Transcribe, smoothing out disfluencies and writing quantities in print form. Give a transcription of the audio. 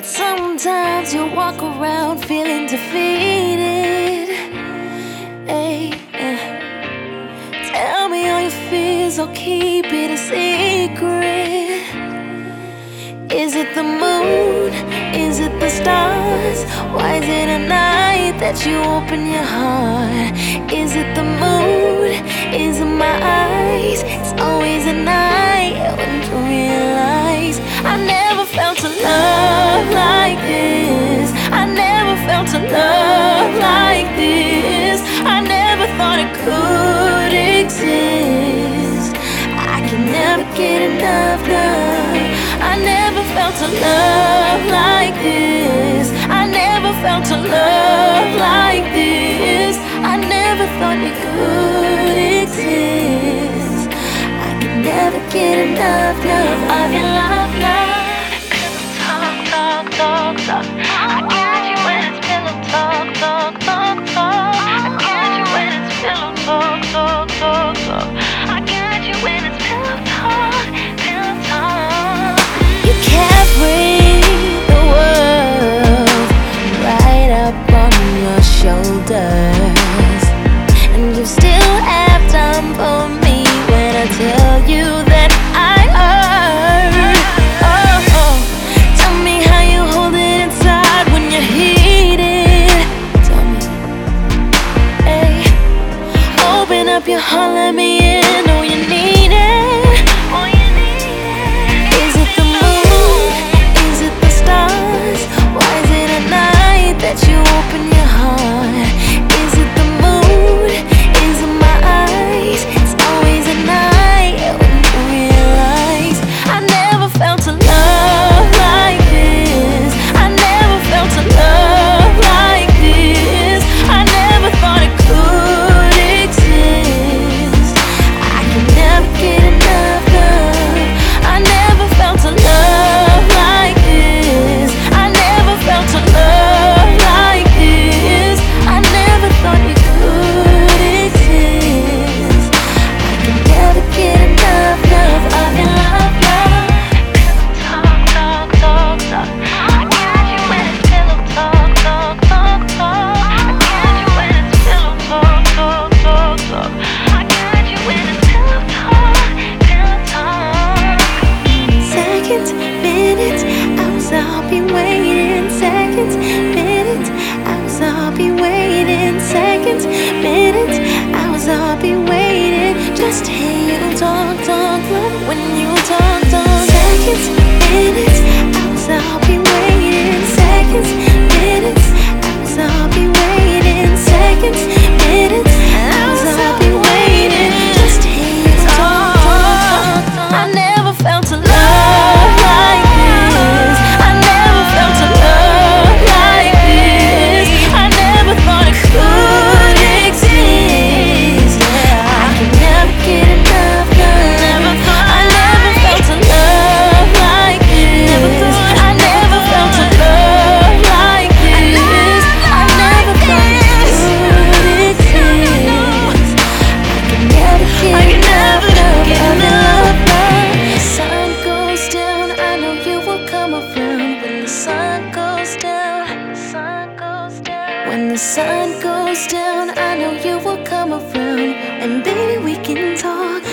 That sometimes you walk around feeling defeated. Hey, tell me all your fears or keep it a secret. Is it the moon? Is it the stars? Why is it at night that you open your heart? Is it the mood? Is it my eyes? It's always at night when you realize I never felt a love like this. I never felt a love like this. I never thought it could exist. I can never get enough love. I never felt a love like this. I never felt a love like this. I never thought it could exist. I can never get enough love of your love, love. Talk, talk, talk, talk. I got you when it's pillow talk, talk, talk, talk. I got you when it's pillow talk, talk, talk, talk. I got you when it's pillow talk, pillow talk. You carry the world right up on your shoulders, and you still have time for me when I tell you that I hurt. Oh, tell me how you hold it inside when you're heated. Tell me, hey, open up your heart, let me in. Oh, you need it. Oh, you need it. Is it the moon? Is it the stars? Why is it at night that you open your heart? Is it the mood? Is it my eyes? It's always at night when you realize I never felt a love like this. I never felt a love like this. I never thought it could exist. I can never get enough love. I never felt a love like this. I never felt a love like this. I never thought it could exist. I can never get enough love of your love, love. Talk, talk, talk, talk. I got you when it's pillow talk, talk, talk, talk. I got you when it's pillow talk, talk, talk, talk. I got you when it's pillow talk, pillow talk. Seconds, minutes, hours, I'll be waiting. Seconds, minutes, hours, I'll be waiting. Seconds, minutes, hours, I'll be waiting. Just to hear you talk, talk, love when you talk, talk. Seconds, minutes, hours, I'll be waiting. Seconds, minutes, hours, I'll be waiting. Seconds, minutes, hours, I'll be waiting. Just to hear you talk, talk, talk. I never felt a love like this. I never felt a love like this. I never thought it could exist. I can never get enough love. I never felt a love like this. I never felt a love like this. I never thought it could exist. I can never get enough love. The sun goes down, I know you will come around. When the sun goes down, the sun goes down. When the sun goes down, I know you will come around. And baby, we can talk.